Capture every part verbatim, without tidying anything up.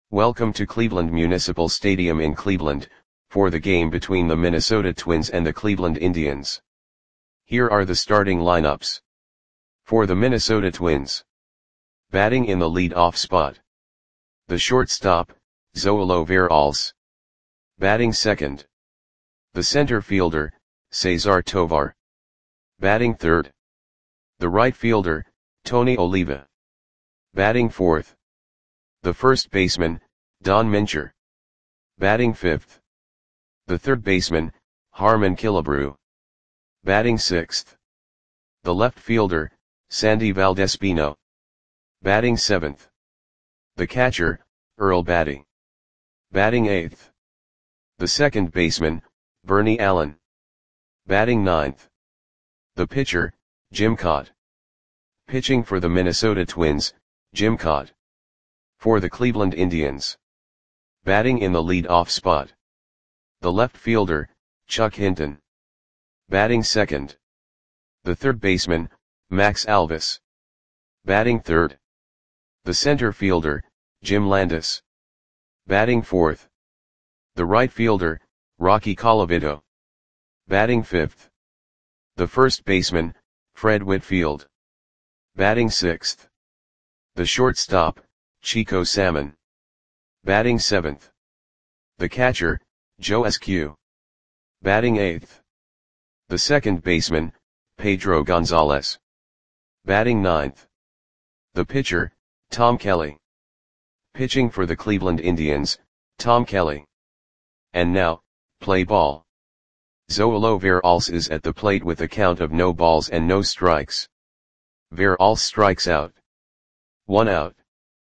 Welcome to Cleveland Municipal Stadium in Cleveland, for the game between the Minnesota Twins and the Cleveland Indians. Here are the starting lineups. For the Minnesota Twins. Batting in the lead-off spot. The shortstop, Zoilo Veralce. Batting second. The center fielder, Cesar Tovar. Batting third. The right fielder, Tony Oliva. Batting fourth. The first baseman, Don Mincher. Batting fifth. The third baseman, Harmon Killebrew. Batting sixth. The left fielder, Sandy Valdespino. Batting seventh. The catcher, Earl Battey. Batting eighth. The second baseman, Bernie Allen. Batting ninth. The pitcher, Jim Kaat. Pitching for the Minnesota Twins, Jim Kaat. For the Cleveland Indians. Batting in the lead-off spot. The left fielder, Chuck Hinton. Batting second. The third baseman, Max Alvis. Batting third. The center fielder, Jim Landis. Batting fourth. The right fielder, Rocky Colavito. Batting fifth. The first baseman, Fred Whitfield. Batting sixth. The shortstop, Chico Salmon. Batting seventh. The catcher, Joe Eskew. Batting eighth. The second baseman, Pedro Gonzalez. Batting ninth. The pitcher, Tom Kelly. Pitching for the Cleveland Indians, Tom Kelly. And now, play ball. Zoilo Veralce is at the plate with a count of no balls and no strikes. Veralce strikes out. One out.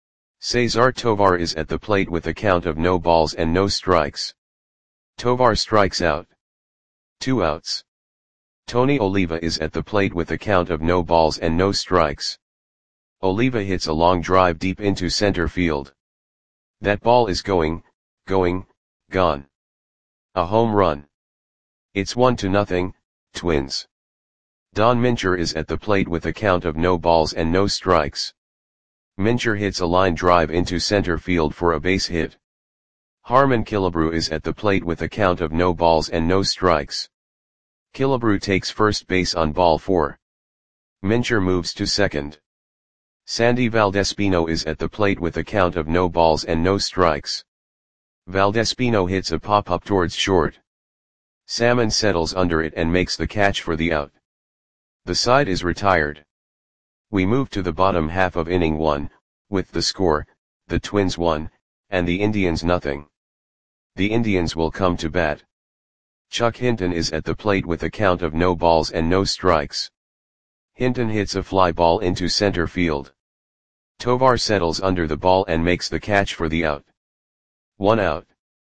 Cesar Tovar is at the plate with a count of no balls and no strikes. Tovar strikes out. Two outs. Tony Oliva is at the plate with a count of no balls and no strikes. Oliva hits a long drive deep into center field. That ball is going, going, gone. A home run. It's one to nothing, Twins. Don Mincher is at the plate with a count of no balls and no strikes. Mincher hits a line drive into center field for a base hit. Harmon Killebrew is at the plate with a count of no balls and no strikes. Killebrew takes first base on ball four. Mincher moves to second. Sandy Valdespino is at the plate with a count of no balls and no strikes. Valdespino hits a pop-up towards short. Salmon settles under it and makes the catch for the out. The side is retired. We move to the bottom half of inning one, with the score, the Twins one, and the Indians nothing. The Indians will come to bat. Chuck Hinton is at the plate with a count of no balls and no strikes. Hinton hits a fly ball into center field. Tovar settles under the ball and makes the catch for the out. One out.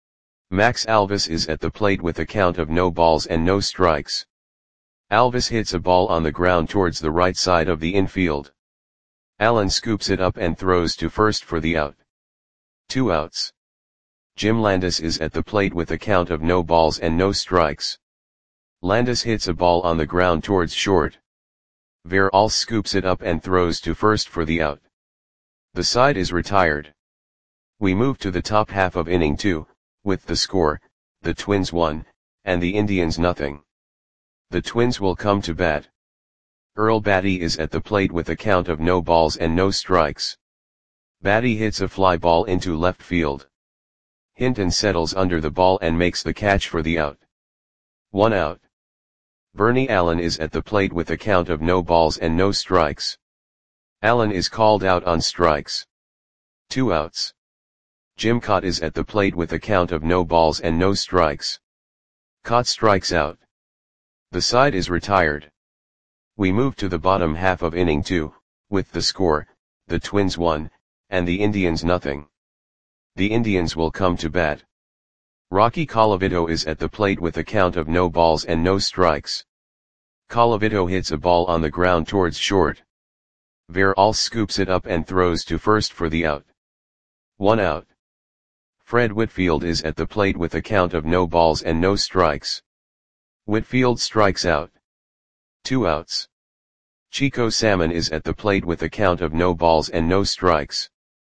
Max Alvis is at the plate with a count of no balls and no strikes. Alvis hits a ball on the ground towards the right side of the infield. Allen scoops it up and throws to first for the out. Two outs. Jim Landis is at the plate with a count of no balls and no strikes. Landis hits a ball on the ground towards short. Veralce scoops it up and throws to first for the out. The side is retired. We move to the top half of inning two, with the score, the Twins one, and the Indians nothing. The Twins will come to bat. Earl Battey is at the plate with a count of no balls and no strikes. Battey hits a fly ball into left field. Hinton settles under the ball and makes the catch for the out. One out. Bernie Allen is at the plate with a count of no balls and no strikes. Allen is called out on strikes. Two outs. Jim Kaat is at the plate with a count of no balls and no strikes. Kaat strikes out. The side is retired. We move to the bottom half of inning two, with the score, the Twins one, and the Indians nothing. The Indians will come to bat. Rocky Colavito is at the plate with a count of no balls and no strikes. Colavito hits a ball on the ground towards short. Veralce scoops it up and throws to first for the out. One out. Fred Whitfield is at the plate with a count of no balls and no strikes. Whitfield strikes out. Two outs. Chico Salmon is at the plate with a count of no balls and no strikes.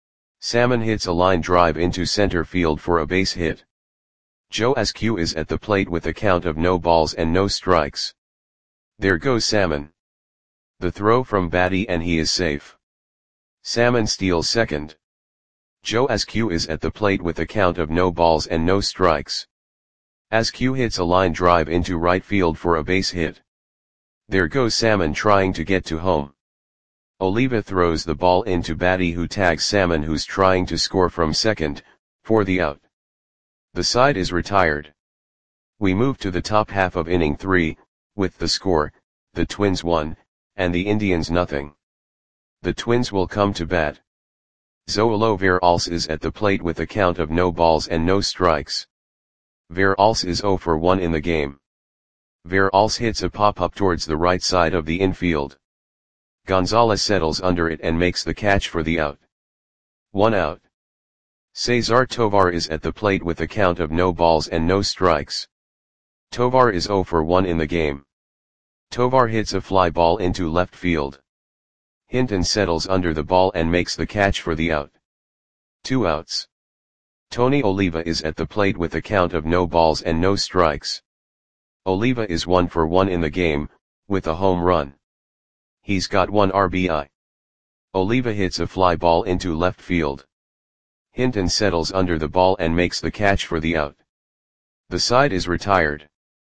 Salmon hits a line drive into center field for a base hit. Joe Askew is at the plate with a count of no balls and no strikes. There goes Salmon. The throw from Batty and he is safe. Salmon steals second. Joe Askew is at the plate with a count of no balls and no strikes. Askew hits a line drive into right field for a base hit. There goes Salmon trying to get to home. Oliva throws the ball into Batty who tags Salmon who's trying to score from second, for the out. The side is retired. We move to the top half of inning three, with the score, the Twins one, and the Indians nothing. The Twins will come to bat. Zoilo Veralce is at the plate with a count of no balls and no strikes. Veralce is zero for one in the game. Veralce hits a pop-up towards the right side of the infield. Gonzalez settles under it and makes the catch for the out. One out. Cesar Tovar is at the plate with a count of no balls and no strikes. Tovar is zero for one in the game. Tovar hits a fly ball into left field. Hinton settles under the ball and makes the catch for the out. Two outs. Tony Oliva is at the plate with a count of no balls and no strikes. Oliva is one for one in the game, with a home run. He's got one R B I. Oliva hits a fly ball into left field. Hinton settles under the ball and makes the catch for the out. The side is retired.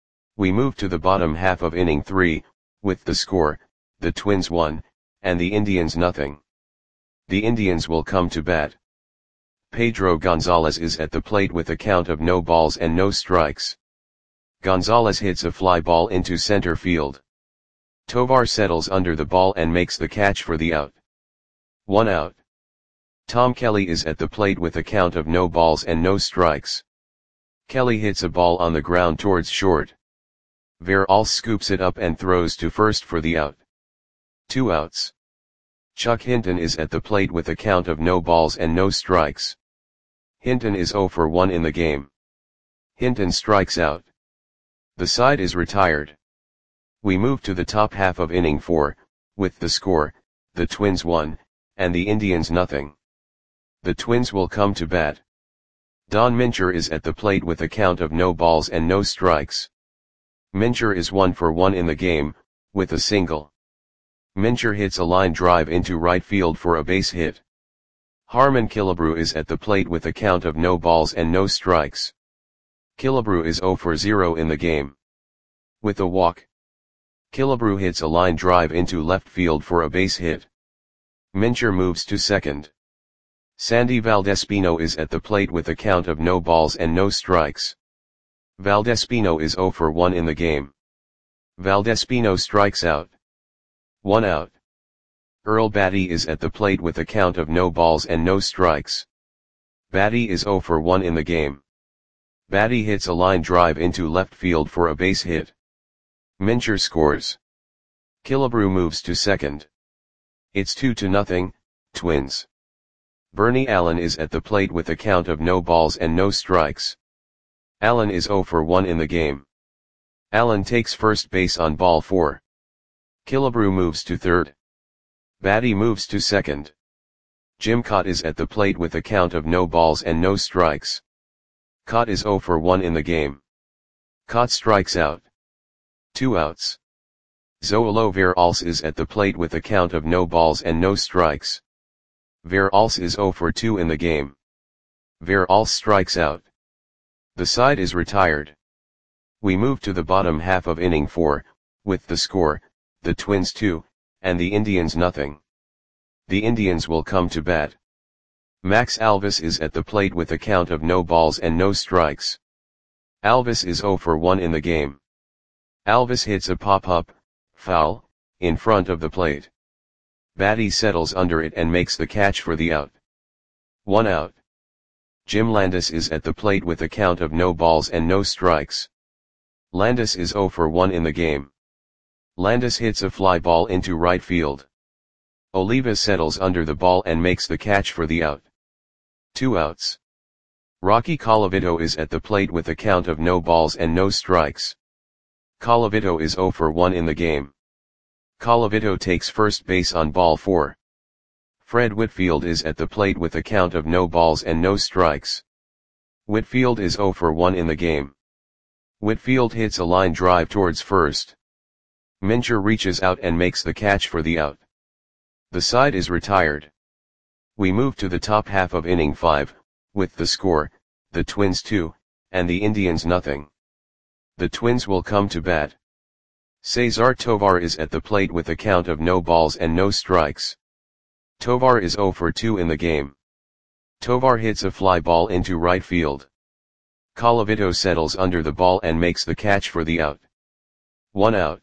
We move to the bottom half of inning three, with the score, the Twins one, and the Indians nothing. The Indians will come to bat. Pedro Gonzalez is at the plate with a count of no balls and no strikes. Gonzalez hits a fly ball into center field. Tovar settles under the ball and makes the catch for the out. One out. Tom Kelly is at the plate with a count of no balls and no strikes. Kelly hits a ball on the ground towards short. Veralce scoops it up and throws to first for the out. Two outs. Chuck Hinton is at the plate with a count of no balls and no strikes. Hinton is zero for one in the game. Hinton strikes out. The side is retired. We move to the top half of inning four, with the score, the Twins one, and the Indians nothing. The Twins will come to bat. Don Mincher is at the plate with a count of no balls and no strikes. Mincher is one for one in the game, with a single. Mincher hits a line drive into right field for a base hit. Harmon Killebrew is at the plate with a count of no balls and no strikes. Killebrew is zero for zero in the game. With a walk. Killebrew hits a line drive into left field for a base hit. Mincher moves to second. Sandy Valdespino is at the plate with a count of no balls and no strikes. Valdespino is zero for one in the game. Valdespino strikes out. One out. Earl Batty is at the plate with a count of no balls and no strikes. Batty is zero for one in the game. Batty hits a line drive into left field for a base hit. Mincher scores. Killebrew moves to second. It's two to nothing, Twins. Bernie Allen is at the plate with a count of no balls and no strikes. Allen is zero for one in the game. Allen takes first base on ball four. Killebrew moves to third. Batty moves to second. Jim Kaat is at the plate with a count of no balls and no strikes. Kaat is zero for one in the game. Kaat strikes out. Two outs. Zoilo Veralce is at the plate with a count of no balls and no strikes. Veralce is zero for two in the game. Veralce strikes out. The side is retired. We move to the bottom half of inning four, with the score, the Twins two, and the Indians nothing. The Indians will come to bat. Max Alvis is at the plate with a count of no balls and no strikes. Alvis is zero for one in the game. Alvis hits a pop-up, foul, in front of the plate. Batty settles under it and makes the catch for the out. One out. Jim Landis is at the plate with a count of no balls and no strikes. Landis is zero for one in the game. Landis hits a fly ball into right field. Oliva settles under the ball and makes the catch for the out. Two outs. Rocky Colavito is at the plate with a count of no balls and no strikes. Colavito is zero for one in the game. Colavito takes first base on ball four. Fred Whitfield is at the plate with a count of no balls and no strikes. Whitfield is zero for one in the game. Whitfield hits a line drive towards first. Mincher reaches out and makes the catch for the out. The side is retired. We move to the top half of inning five, with the score, the Twins two, and the Indians nothing. The Twins will come to bat. Cesar Tovar is at the plate with a count of no balls and no strikes. Tovar is zero for two in the game. Tovar hits a fly ball into right field. Colavito settles under the ball and makes the catch for the out. One out.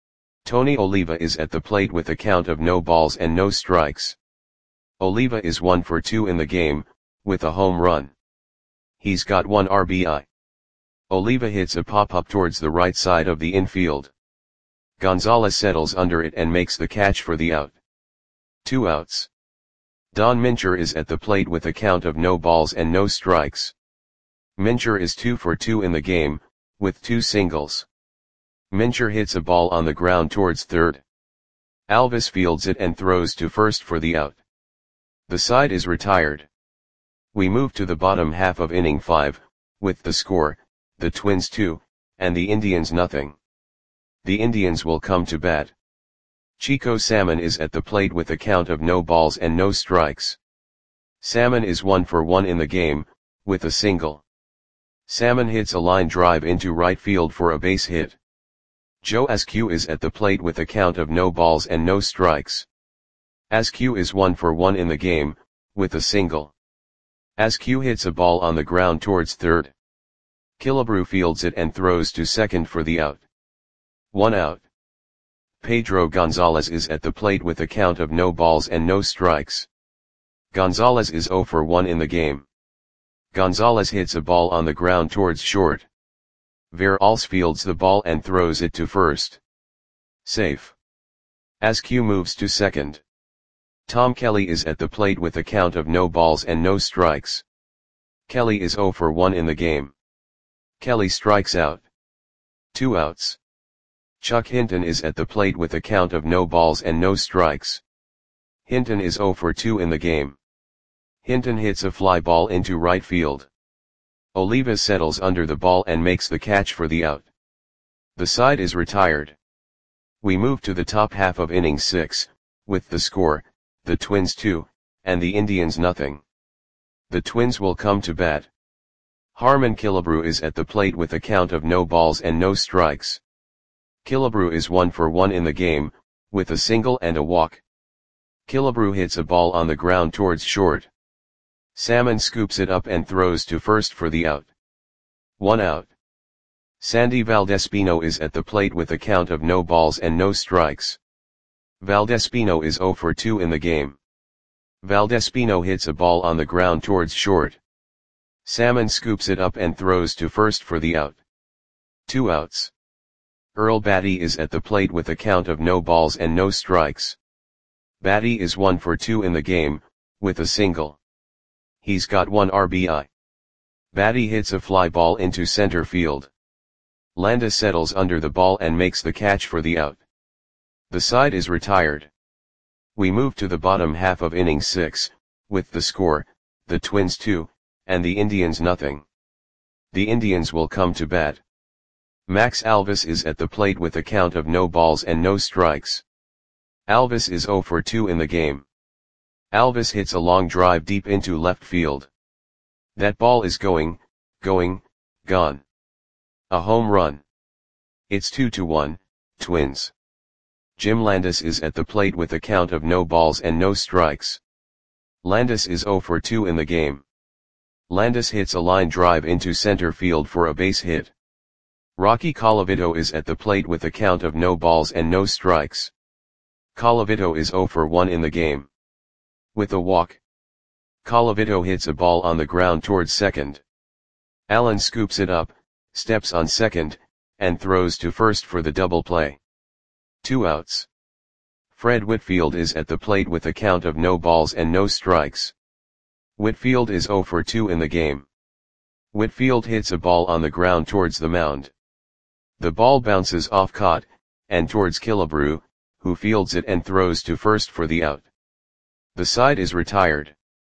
Tony Oliva is at the plate with a count of no balls and no strikes. Oliva is one for two in the game, with a home run. He's got one R B I. Oliva hits a pop-up towards the right side of the infield. Gonzalez settles under it and makes the catch for the out. Two outs. Don Mincher is at the plate with a count of no balls and no strikes. Mincher is two for two in the game, with two singles. Mincher hits a ball on the ground towards third. Alvis fields it and throws to first for the out. The side is retired. We move to the bottom half of inning five, with the score, the Twins two, and the Indians nothing. The Indians will come to bat. Chico Salmon is at the plate with a count of no balls and no strikes. Salmon is one for one in the game, with a single. Salmon hits a line drive into right field for a base hit. Joe Askew is at the plate with a count of no balls and no strikes. Askew is one for one in the game, with a single. Askew hits a ball on the ground towards third. Killebrew fields it and throws to second for the out. One out. Pedro Gonzalez is at the plate with a count of no balls and no strikes. Gonzalez is zero for one in the game. Gonzalez hits a ball on the ground towards short. Veralles fields the ball and throws it to first. Safe. Askew moves to second. Tom Kelly is at the plate with a count of no balls and no strikes. Kelly is zero for one in the game. Kelly strikes out. Two outs. Chuck Hinton is at the plate with a count of no balls and no strikes. Hinton is zero for two in the game. Hinton hits a fly ball into right field. Oliva settles under the ball and makes the catch for the out. The side is retired. We move to the top half of inning six, with the score, the Twins two, and the Indians nothing. The Twins will come to bat. Harmon Killebrew is at the plate with a count of no balls and no strikes. Killebrew is one for one in the game, with a single and a walk. Killebrew hits a ball on the ground towards short. Salmon scoops it up and throws to first for the out. One out. Sandy Valdespino is at the plate with a count of no balls and no strikes. Valdespino is zero for two in the game. Valdespino hits a ball on the ground towards short. Salmon scoops it up and throws to first for the out. Two outs. Earl Batty is at the plate with a count of no balls and no strikes. Batty is one for two in the game, with a single. He's got one R B I. Batty hits a fly ball into center field. Landa settles under the ball and makes the catch for the out. The side is retired. We move to the bottom half of inning six, with the score, the Twins two, and the Indians nothing. The Indians will come to bat. Max Alvis is at the plate with a count of no balls and no strikes. Alvis is zero for two in the game. Alvis hits a long drive deep into left field. That ball is going, going, gone. A home run. It's two to one, Twins. Jim Landis is at the plate with a count of no balls and no strikes. Landis is zero for two in the game. Landis hits a line drive into center field for a base hit. Rocky Colavito is at the plate with a count of no balls and no strikes. Colavito is zero for one in the game. With a walk. Colavito hits a ball on the ground towards second. Allen scoops it up, steps on second, and throws to first for the double play. Two outs. Fred Whitfield is at the plate with a count of no balls and no strikes. Whitfield is zero for two in the game. Whitfield hits a ball on the ground towards the mound. The ball bounces off caught, and towards Killebrew, who fields it and throws to first for the out. The side is retired.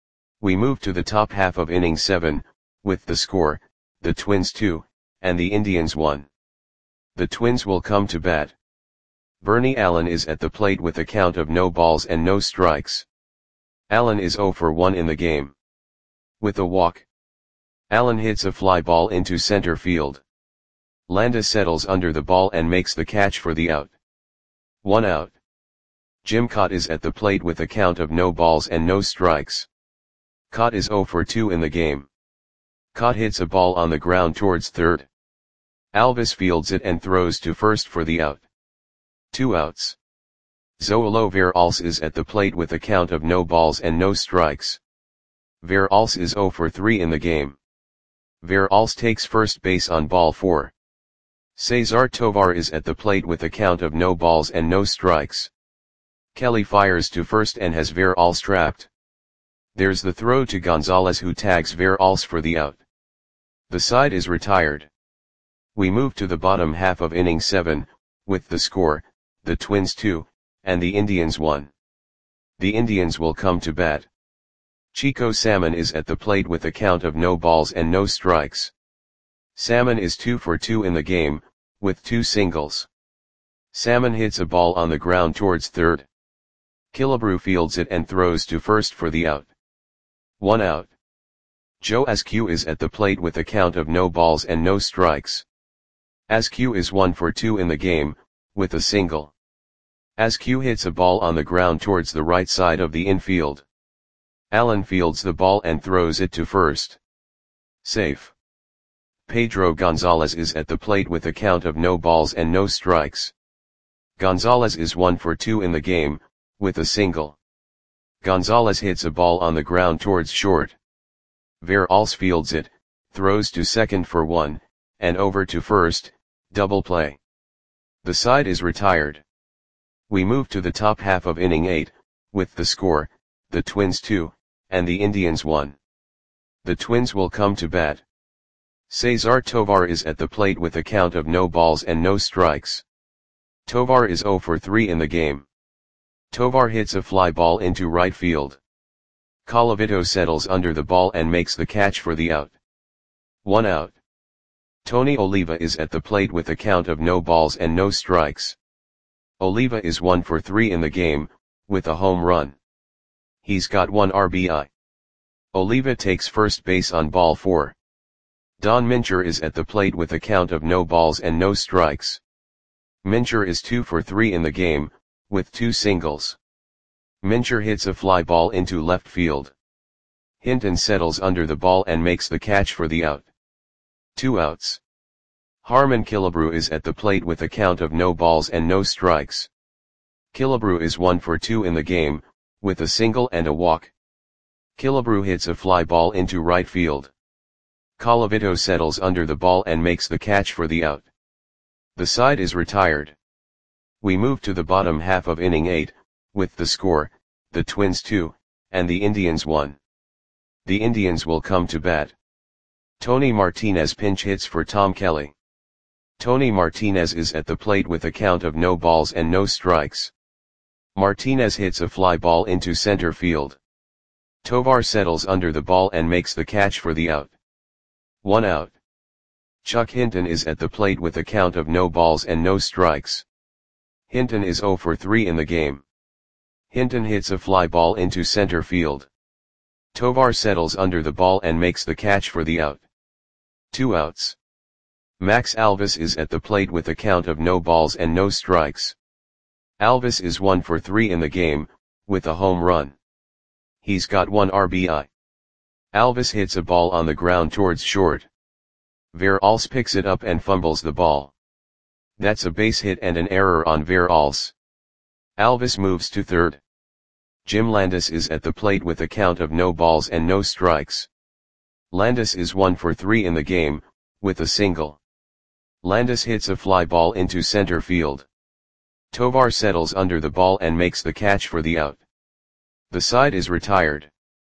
We move to the top half of inning seven, with the score, the Twins two, and the Indians one. The Twins will come to bat. Bernie Allen is at the plate with a count of no balls and no strikes. Allen is oh for one in the game. With a walk, Allen hits a fly ball into center field. Landis settles under the ball and makes the catch for the out. One out. Jim Kaat is at the plate with a count of no balls and no strikes. Kaat is oh for two in the game. Kaat hits a ball on the ground towards third. Alvis fields it and throws to first for the out. Two outs. Zoilo Veralce is at the plate with a count of no balls and no strikes. Veralce is oh for three in the game. Veralce takes first base on ball four. Cesar Tovar is at the plate with a count of no balls and no strikes. Kelly fires to first and has Veralce trapped. There's the throw to Gonzalez, who tags Veralce for the out. The side is retired. We move to the bottom half of inning seven, with the score, the Twins two, and the Indians one. The Indians will come to bat. Chico Salmon is at the plate with a count of no balls and no strikes. Salmon is two for two in the game, with two singles. Salmon hits a ball on the ground towards third. Killebrew fields it and throws to first for the out. One out. Joe Askew is at the plate with a count of no balls and no strikes. Askew is one for two in the game, with a single. Askew hits a ball on the ground towards the right side of the infield. Allen fields the ball and throws it to first. Safe. Pedro Gonzalez is at the plate with a count of no balls and no strikes. Gonzalez is one for two in the game, with a single. Gonzalez hits a ball on the ground towards short. Veralce fields it, throws to second for one, and over to first, double play. The side is retired. We move to the top half of inning eight, with the score, the Twins two, and the Indians one. The Twins will come to bat. Cesar Tovar is at the plate with a count of no balls and no strikes. Tovar is oh for three in the game. Tovar hits a fly ball into right field. Colavito settles under the ball and makes the catch for the out. One out. Tony Oliva is at the plate with a count of no balls and no strikes. Oliva is one for three in the game, with a home run. He's got one R B I. Oliva takes first base on ball four. Don Mincher is at the plate with a count of no balls and no strikes. Mincher is two for three in the game, with two singles. Mincher hits a fly ball into left field. Hinton settles under the ball and makes the catch for the out. Two outs. Harmon Killebrew is at the plate with a count of no balls and no strikes. Killebrew is one for two in the game, with a single and a walk. Killebrew hits a fly ball into right field. Colavito settles under the ball and makes the catch for the out. The side is retired. We move to the bottom half of inning eight, with the score, the Twins two, and the Indians one. The Indians will come to bat. Tony Martinez pinch hits for Tom Kelly. Tony Martinez is at the plate with a count of no balls and no strikes. Martinez hits a fly ball into center field. Tovar settles under the ball and makes the catch for the out. One out. Chuck Hinton is at the plate with a count of no balls and no strikes. Hinton is oh for three in the game. Hinton hits a fly ball into center field. Tovar settles under the ball and makes the catch for the out. Two outs. Max Alvis is at the plate with a count of no balls and no strikes. Alvis is one for three in the game, with a home run. He's got one R B I. Alvis hits a ball on the ground towards short. Veralce picks it up and fumbles the ball. That's a base hit and an error on Veralce. Alvis moves to third. Jim Landis is at the plate with a count of no balls and no strikes. Landis is one for three in the game, with a single. Landis hits a fly ball into center field. Tovar settles under the ball and makes the catch for the out. The side is retired.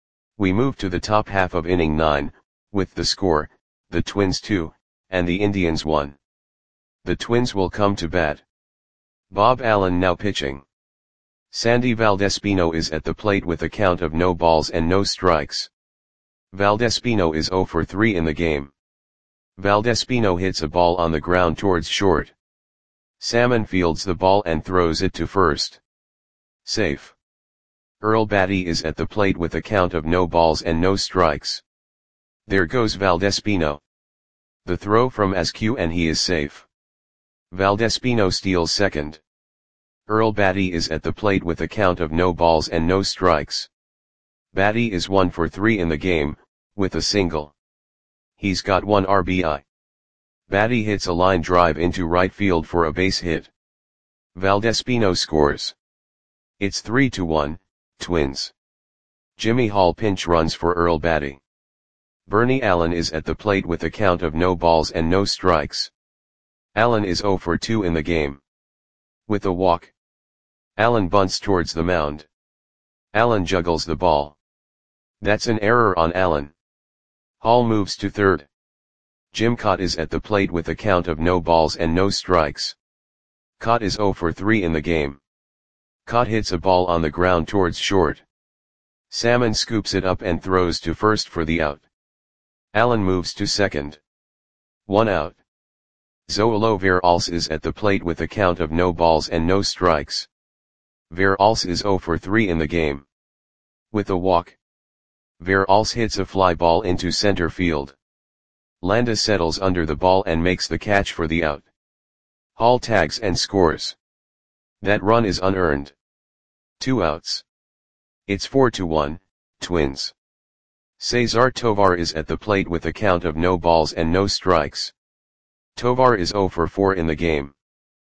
We move to the top half of inning nine, with the score, the Twins two, and the Indians one. The Twins will come to bat. Bob Allen now pitching. Sandy Valdespino is at the plate with a count of no balls and no strikes. Valdespino is zero for three in the game. Valdespino hits a ball on the ground towards short. Salmon fields the ball and throws it to first. Safe. Earl Batty is at the plate with a count of no balls and no strikes. There goes Valdespino. The throw from Askew and he is safe. Valdespino steals second. Earl Batty is at the plate with a count of no balls and no strikes. Batty is one for three in the game, with a single. He's got one R B I. Batty hits a line drive into right field for a base hit. Valdespino scores. It's three to one, Twins. Jimmy Hall pinch runs for Earl Batty. Bernie Allen is at the plate with a count of no balls and no strikes. Allen is zero for two in the game. With a walk. Allen bunts towards the mound. Allen juggles the ball. That's an error on Allen. Hall moves to third. Jim Kaat is at the plate with a count of no balls and no strikes. Kaat is zero for three in the game. Kaat hits a ball on the ground towards short. Salmon scoops it up and throws to first for the out. Allen moves to second. One out. Zoilo Veralce is at the plate with a count of no balls and no strikes. Veralce is zero for three in the game. With a walk. Veralce hits a fly ball into center field. Landa settles under the ball and makes the catch for the out. Hall tags and scores. That run is unearned. Two outs. It's four to one, Twins. Cesar Tovar is at the plate with a count of no balls and no strikes. Tovar is zero for four in the game.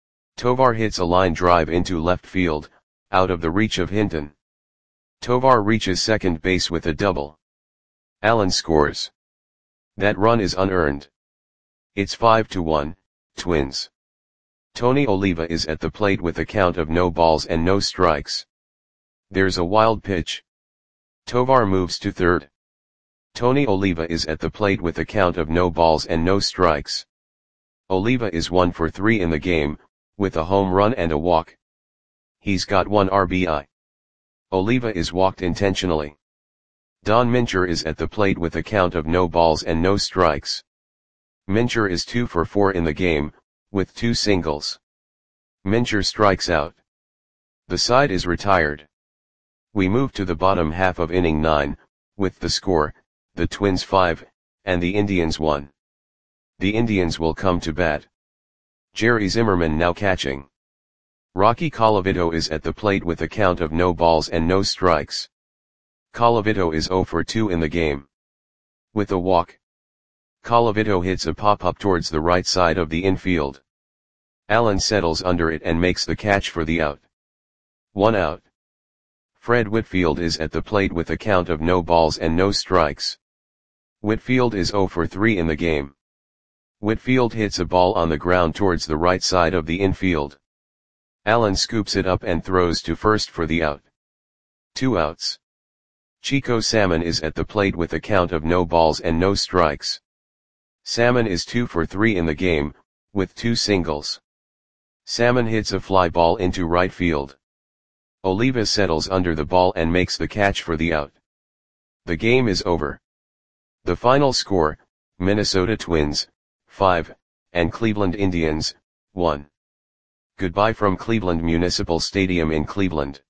Tovar hits a line drive into left field, out of the reach of Hinton. Tovar reaches second base with a double. Allen scores. That run is unearned. It's five to one, Twins. Tony Oliva is at the plate with a count of no balls and no strikes. There's a wild pitch. Tovar moves to third. Tony Oliva is at the plate with a count of no balls and no strikes. Oliva is one for three in the game, with a home run and a walk. He's got one R B I. Oliva is walked intentionally. Don Mincher is at the plate with a count of no balls and no strikes. Mincher is two for four in the game, with two singles. Mincher strikes out. The side is retired. We move to the bottom half of inning nine, with the score, the Twins five, and the Indians one. The Indians will come to bat. Jerry Zimmerman now catching. Rocky Colavito is at the plate with a count of no balls and no strikes. Colavito is zero for two in the game. With a walk. Colavito hits a pop-up towards the right side of the infield. Allen settles under it and makes the catch for the out. One out. Fred Whitfield is at the plate with a count of no balls and no strikes. Whitfield is zero for three in the game. Whitfield hits a ball on the ground towards the right side of the infield. Allen scoops it up and throws to first for the out. Two outs. Chico Salmon is at the plate with a count of no balls and no strikes. Salmon is two for three in the game, with two singles. Salmon hits a fly ball into right field. Oliva settles under the ball and makes the catch for the out. The game is over. The final score, Minnesota Twins, five, and Cleveland Indians, one. Goodbye from Cleveland Municipal Stadium in Cleveland.